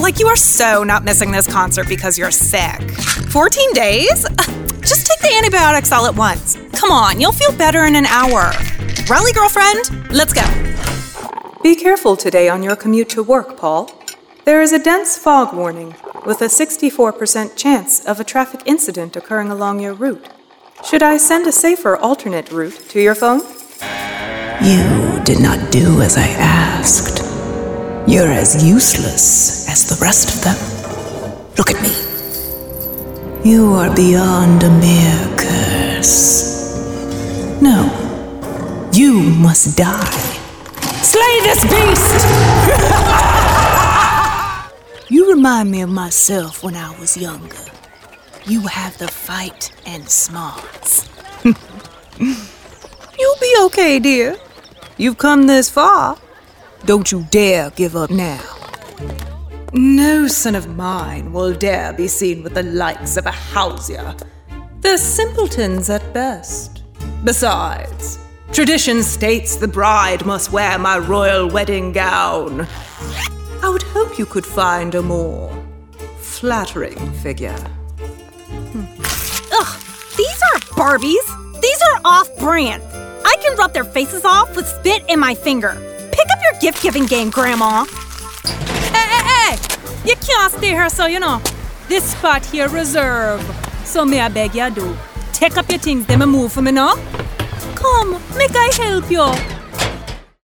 Like, you are so not missing this concert because you're sick. 14 days? Just take the antibiotics all at once. Come on, you'll feel better in an hour. Rally, girlfriend, let's go. Be careful today on your commute to work, Paul. There is a dense fog warning with a 64% chance of a traffic incident occurring along your route. Should I send a safer alternate route to your phone? You did not do as I asked. You're as useless as the rest of them. Look at me. You are beyond a mere curse. No, you must die. Slay this beast! You remind me of myself when I was younger. You have the fight and smarts. You'll be okay, dear. You've come this far. Don't you dare give up now. No son of mine will dare be seen with the likes of a Hauser. They're simpletons at best. Besides, tradition states the bride must wear my royal wedding gown. I would hope you could find a more flattering figure. Ugh, these aren't Barbies. These are off-brand. I can rub their faces off with spit in my finger. Pick up your gift-giving game, Grandma. Hey! You can't stay here, so you know. This spot here reserved. So may I beg you do. Take up your things, then move for me now. Come, make I help you.